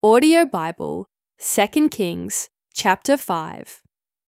Audio Bible, 2 Kings, chapter 5.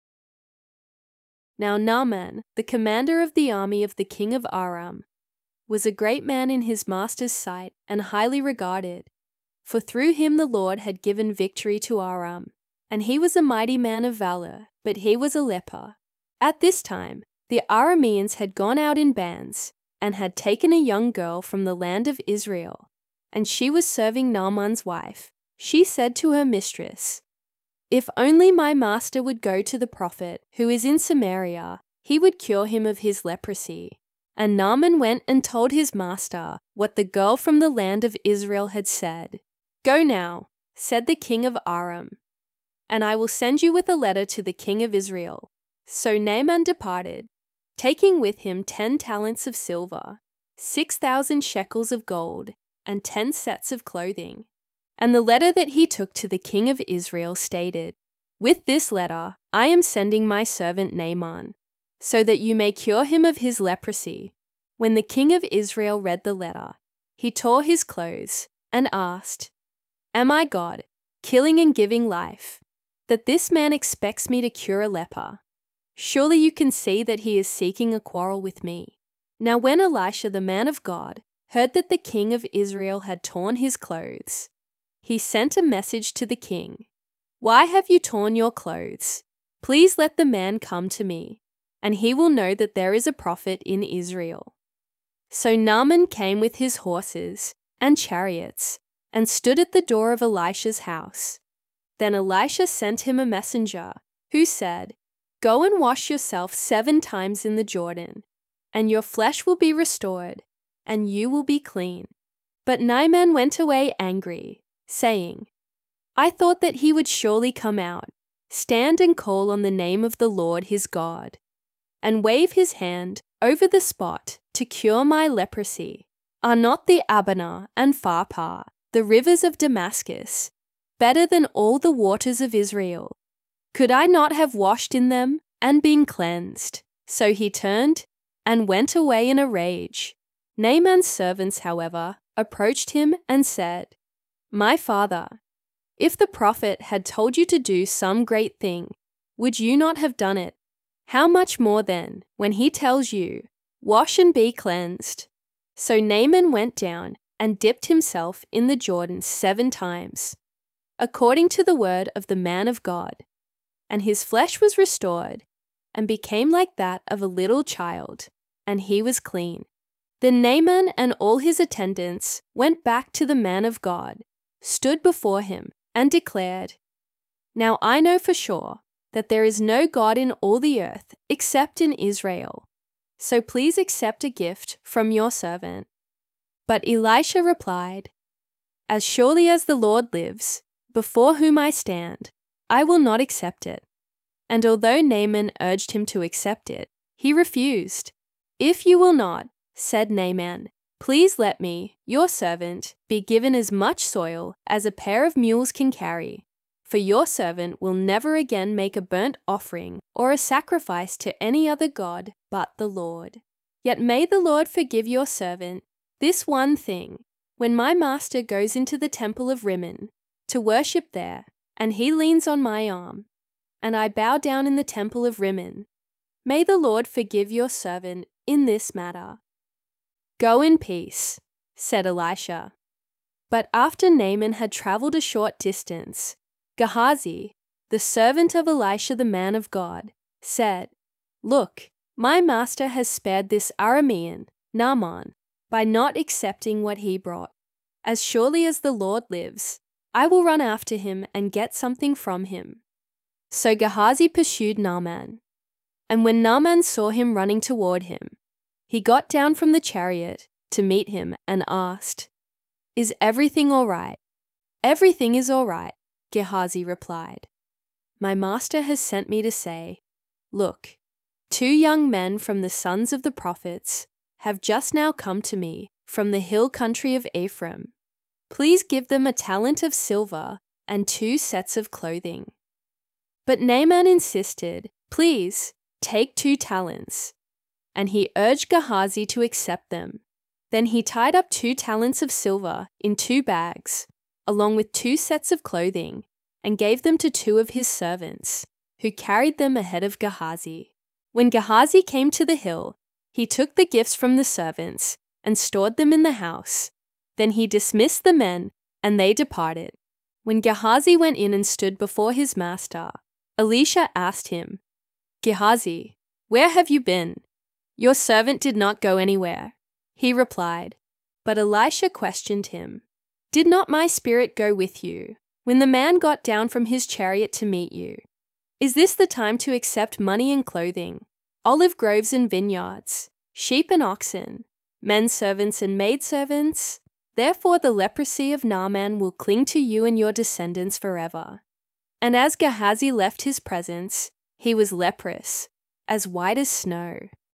Now Naaman, the commander of the army of the king of Aram, was a great man in his master's sight and highly regarded, for through him the Lord had given victory to Aram, and he was a mighty man of valor, but he was a leper. At this time, the Arameans had gone out in bands and had taken a young girl from the land of Israel, and she was serving Naaman's wife. She said to her mistress, "If only my master would go to the prophet who is in Samaria, he would cure him of his leprosy." And Naaman went and told his master what the girl from the land of Israel had said. "Go now," said the king of Aram, "and I will send you with a letter to the king of Israel." So Naaman departed, taking with him 10 talents of silver, 6,000 shekels of gold, and 10 sets of clothing. And the letter that he took to the king of Israel stated, "With this letter I am sending my servant Naaman, so that you may cure him of his leprosy." When the king of Israel read the letter, he tore his clothes and asked, "Am I God, killing and giving life, that this man expects me to cure a leper? Surely you can see that he is seeking a quarrel with me." Now when Elisha the man of God heard that the king of Israel had torn his clothes, he sent a message to the king, "Why have you torn your clothes? Please let the man come to me, and he will know that there is a prophet in Israel." So Naaman came with his horses and chariots and stood at the door of Elisha's house. Then Elisha sent him a messenger who said, "Go and wash yourself 7 times in the Jordan, and your flesh will be restored, and you will be clean." But Naaman went away angry, saying, "I thought that he would surely come out, stand and call on the name of the Lord his God, and wave his hand over the spot to cure my leprosy. Are not the Abana and Pharpar, the rivers of Damascus, better than all the waters of Israel? Could I not have washed in them and been cleansed?" So he turned and went away in a rage. Naaman's servants, however, approached him and said, "My father, if the prophet had told you to do some great thing, would you not have done it? How much more then, when he tells you, 'Wash and be cleansed'?" So Naaman went down and dipped himself in the Jordan 7 times, according to the word of the man of God, and his flesh was restored and became like that of a little child, and he was clean. Then Naaman and all his attendants went back to the man of God, stood before him, and declared, "Now I know for sure that there is no God in all the earth except in Israel. So please accept a gift from your servant." But Elisha replied, "As surely as the Lord lives, before whom I stand, I will not accept it." And although Naaman urged him to accept it, he refused. "If you will not," said Naaman, "please let me, your servant, be given as much soil as a pair of mules can carry, for your servant will never again make a burnt offering or a sacrifice to any other god but the Lord. Yet may the Lord forgive your servant this one thing, when my master goes into the temple of Rimmon to worship there, and he leans on my arm, and I bow down in the temple of Rimmon. May the Lord forgive your servant in this matter." "Go in peace," said Elisha. But after Naaman had traveled a short distance, Gehazi, the servant of Elisha the man of God, said, "Look, my master has spared this Aramean, Naaman, by not accepting what he brought. As surely as the Lord lives, I will run after him and get something from him." So Gehazi pursued Naaman, and when Naaman saw him running toward him, he got down from the chariot to meet him and asked, "Is everything all right?" "Everything is all right," Gehazi replied. "My master has sent me to say, 'Look, 2 young men from the sons of the prophets have just now come to me from the hill country of Ephraim. Please give them a talent of silver and 2 sets of clothing.' But Naaman insisted, 'Please, take 2 talents. And he urged Gehazi to accept them. Then he tied up 2 talents of silver in 2 bags, along with 2 sets of clothing, and gave them to 2 of his servants, who carried them ahead of Gehazi. When Gehazi came to the hill, he took the gifts from the servants and stored them in the house. Then he dismissed the men, and they departed. When Gehazi went in and stood before his master, Elisha asked him, "Gehazi, where have you been? Your servant did not go anywhere." He replied, but Elisha questioned him, "Did not my spirit go with you when the man got down from his chariot to meet you? Is this the time to accept money and clothing, olive groves and vineyards, sheep and oxen, men servants and maidservants? Therefore the leprosy of Naaman will cling to you and your descendants forever." And as Gehazi left his presence, he was leprous, as white as snow.